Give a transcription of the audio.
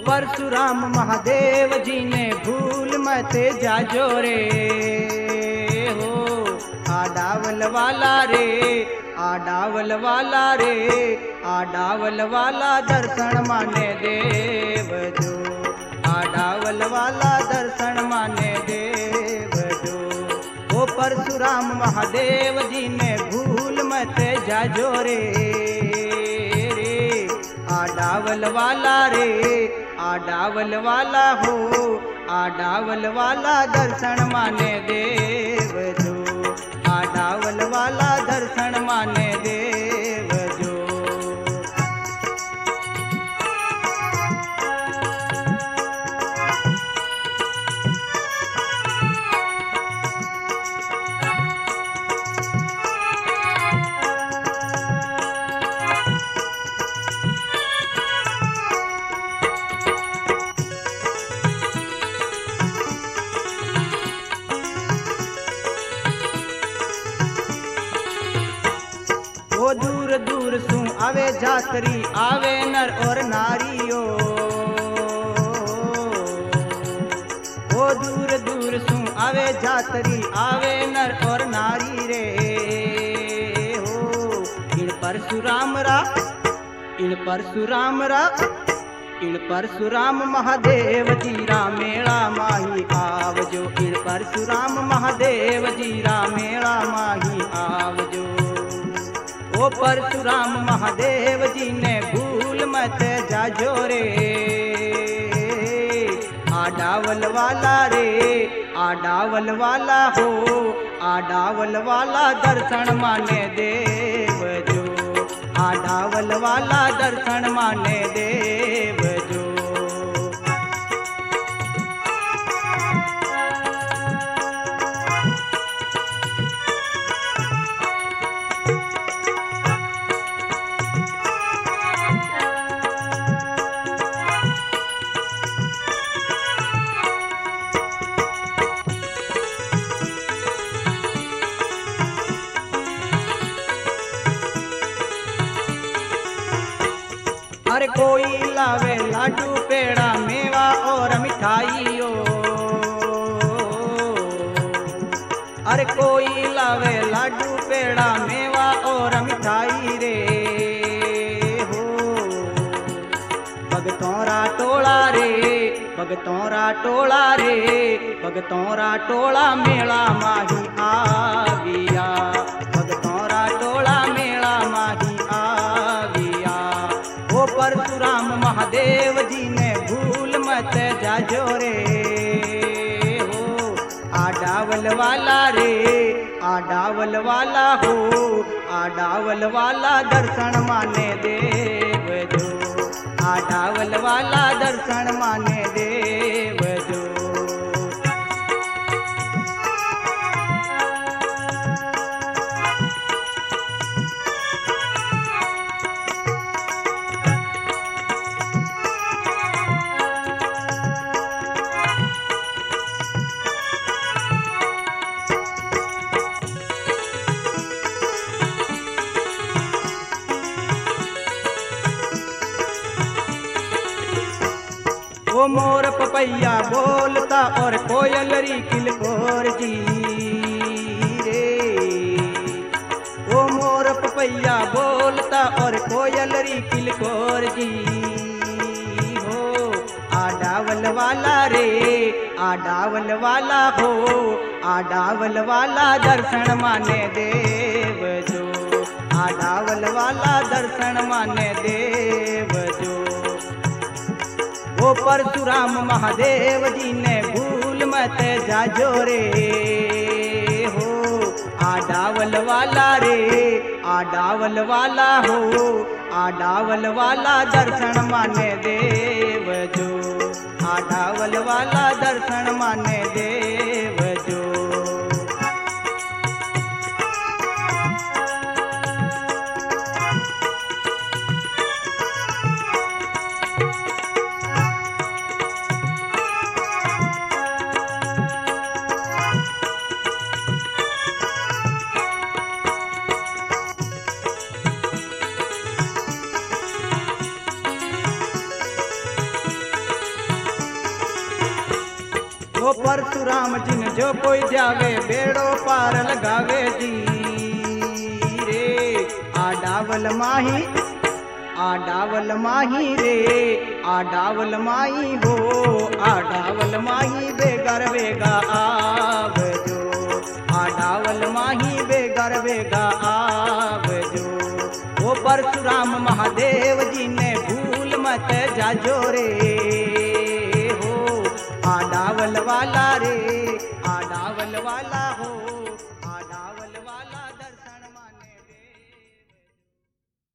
परशुराम महादेव जी ने भूल मत जाजो रे हो। आडावल वाला रे, आडावल वाला रे, आडावल वाला दर्शन माने देव जो। आडावल वाला दर्शन माने देव जो। वो परशुराम महादेव जी ने भूल मत जाजो रे। आडावल वाला रे, आडावल वाला हो, आडावल वाला दर्शन माने देव जो। आडावल वाला दर्शन माने देव जो। वो दूर दूर सु आवे जातरी, आवे नर और नारियो। वो दूर दूर सु आवे जातरी, आवे नर और नारी रे हो। इन परशुराम रा, इन परशुराम रा, इन परशुराम महादेव जी रा मेला माही आवजो। इन परशुराम महादेव जी रा मेला माही आवजो। ओ परशुराम महादेव जी ने भूल मत जाजो रे। आडावल वाला रे, आडावल वाला हो, आडावल वाला दर्शन माने देव जो। आडावल वाला दर्शन माने देव जो। अरे कोई लावे लाडू पेड़ा मेवा और मिठाइयो। अरे कोई लावे लाडू पेड़ा मेवा और मिठाई रे हो। भगतोरा टोला रे, भगतोरा टोला रे, भगतोरा टोला मेला माही आविया। भगतोरा टोला मेला माही आविया। वो परशुराम महादेव जी ने भूल मत जाजो रे हो। आडावल वाला रे, आडावल वाला हो, आडावल वाला दर्शन माने देव जो। आडावल वाला दर्शन माने देव जो। वो मोर पपैया बोलता और कोयलरी किलकोर जी रे। वो मोर पपैया बोलता और कोयलरी किलकोर जी हो। आडावल वाला रे, आडावल वाला हो, आडावल वाला दर्शन माने देव जो। आडावल वाला दर्शन माने देव जो। वो परशुराम महादेव जी ने भूल मत जाजो रे हो। आडावल वाला रे, आडावल वाला हो, आडावल वाला दर्शन माने देव जो। आडावल वाला दर्शन माने देव जो। परशुराम जिन जो कोई जावे बेड़ो पार लगावे जी रे। आडावल माही रे, आडावल माही हो, आडावल माही बेगर बेगा आवजो, आडावल माही बेगर बेगा आवजो। वो परशुराम महादेव जी ने भूल मत जाजो रे हो, आडावल वाला रे, आडावल वाला हो।